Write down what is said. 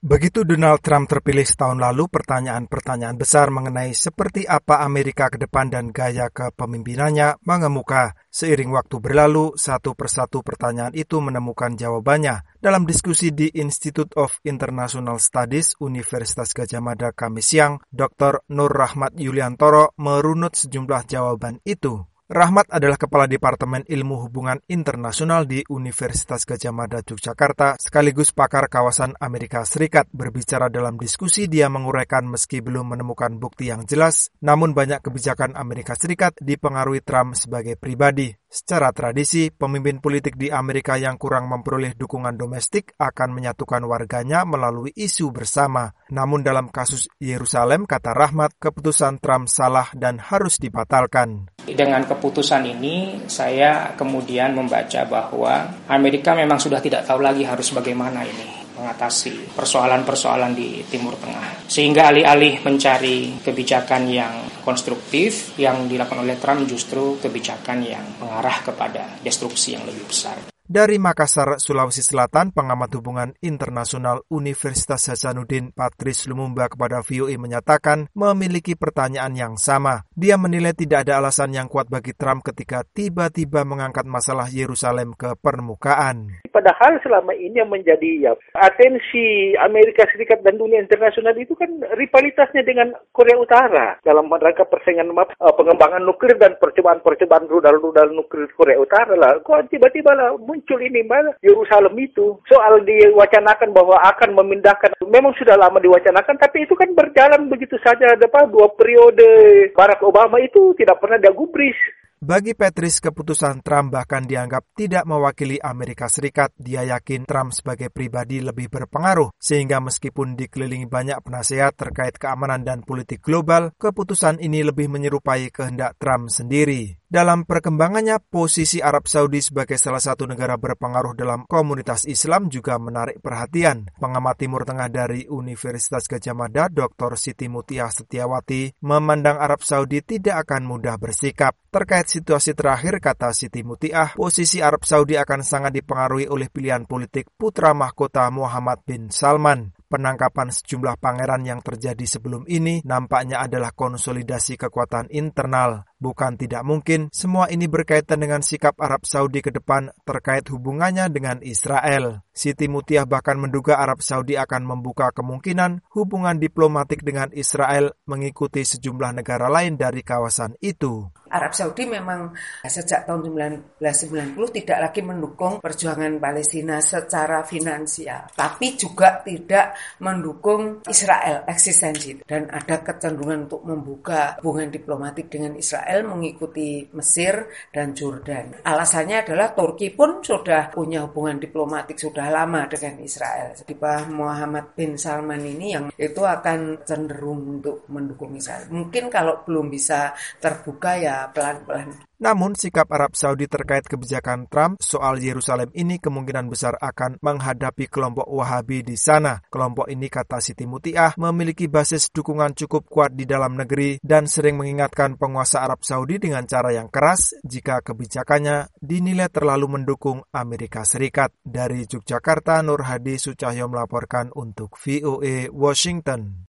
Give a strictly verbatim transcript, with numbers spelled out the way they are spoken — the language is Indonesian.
Begitu Donald Trump terpilih setahun lalu, pertanyaan-pertanyaan besar mengenai seperti apa Amerika ke depan dan gaya kepemimpinannya mengemuka. Seiring waktu berlalu, satu persatu pertanyaan itu menemukan jawabannya. Dalam diskusi di Institute of International Studies, Universitas Gadjah Mada Kamis siang, Doktor Nur Rahmat Yuliantoro merunut sejumlah jawaban itu. Rahmat adalah Kepala Departemen Ilmu Hubungan Internasional di Universitas Gadjah Mada Yogyakarta, sekaligus pakar kawasan Amerika Serikat. Berbicara dalam diskusi, dia menguraikan meski belum menemukan bukti yang jelas, namun banyak kebijakan Amerika Serikat dipengaruhi Trump sebagai pribadi. Secara tradisi, pemimpin politik di Amerika yang kurang memperoleh dukungan domestik akan menyatukan warganya melalui isu bersama. Namun dalam kasus Yerusalem, kata Rahmat, keputusan Trump salah dan harus dibatalkan. Dengan keputusan ini, saya kemudian membaca bahwa Amerika memang sudah tidak tahu lagi harus bagaimana ini mengatasi persoalan-persoalan di Timur Tengah. Sehingga alih-alih mencari kebijakan yang konstruktif, yang dilakukan oleh Trump justru kebijakan yang mengarah kepada destruksi yang lebih besar. Dari Makassar, Sulawesi Selatan, pengamat hubungan internasional Universitas Hasanuddin Patris Lumumba kepada V O A menyatakan memiliki pertanyaan yang sama. Dia menilai tidak ada alasan yang kuat bagi Trump ketika tiba-tiba mengangkat masalah Yerusalem ke permukaan. Padahal selama ini yang menjadi ya, atensi Amerika Serikat dan dunia internasional itu kan rivalitasnya dengan Korea Utara dalam rangka persaingan uh, pengembangan nuklir dan percobaan-percobaan rudal-rudal nuklir Korea Utara lah. Kok tiba-tiba lah muncul ini malah Yerusalem itu. Soal diwacanakan bahwa akan memindahkan, memang sudah lama diwacanakan, tapi itu kan berjalan begitu saja. Ada dua periode Barack Obama itu tidak pernah digubris. Bagi Patris, keputusan Trump bahkan dianggap tidak mewakili Amerika Serikat. Dia yakin Trump sebagai pribadi lebih berpengaruh, sehingga meskipun dikelilingi banyak penasehat terkait keamanan dan politik global, keputusan ini lebih menyerupai kehendak Trump sendiri. Dalam perkembangannya, posisi Arab Saudi sebagai salah satu negara berpengaruh dalam komunitas Islam juga menarik perhatian. Pengamat Timur Tengah dari Universitas Gadjah Mada, Doktor Siti Mutiah Setiawati, memandang Arab Saudi tidak akan mudah bersikap. Terkait situasi terakhir, kata Siti Mutiah, posisi Arab Saudi akan sangat dipengaruhi oleh pilihan politik putra mahkota Muhammad bin Salman. Penangkapan sejumlah pangeran yang terjadi sebelum ini nampaknya adalah konsolidasi kekuatan internal. Bukan tidak mungkin, semua ini berkaitan dengan sikap Arab Saudi ke depan terkait hubungannya dengan Israel. Siti Mutiah bahkan menduga Arab Saudi akan membuka kemungkinan hubungan diplomatik dengan Israel mengikuti sejumlah negara lain dari kawasan itu. Arab Saudi memang sejak tahun seribu sembilan ratus sembilan puluh tidak lagi mendukung perjuangan Palestina secara finansial, tapi juga tidak mendukung Israel eksistensi, dan ada kecenderungan untuk membuka hubungan diplomatik dengan Israel mengikuti Mesir dan Jordan. Alasannya adalah Turki pun sudah punya hubungan diplomatik sudah lama dengan Israel. Jadi Pak Muhammad bin Salman ini yang itu akan cenderung untuk mendukung Israel. Mungkin kalau belum bisa terbuka ya pelan-pelan. Namun, sikap Arab Saudi terkait kebijakan Trump soal Yerusalem ini kemungkinan besar akan menghadapi kelompok Wahabi di sana. Kelompok ini, kata Siti Mutiah, memiliki basis dukungan cukup kuat di dalam negeri dan sering mengingatkan penguasa Arab Saudi dengan cara yang keras jika kebijakannya dinilai terlalu mendukung Amerika Serikat. Dari Yogyakarta, Nur Hadi Sucahyo melaporkan untuk V O A Washington.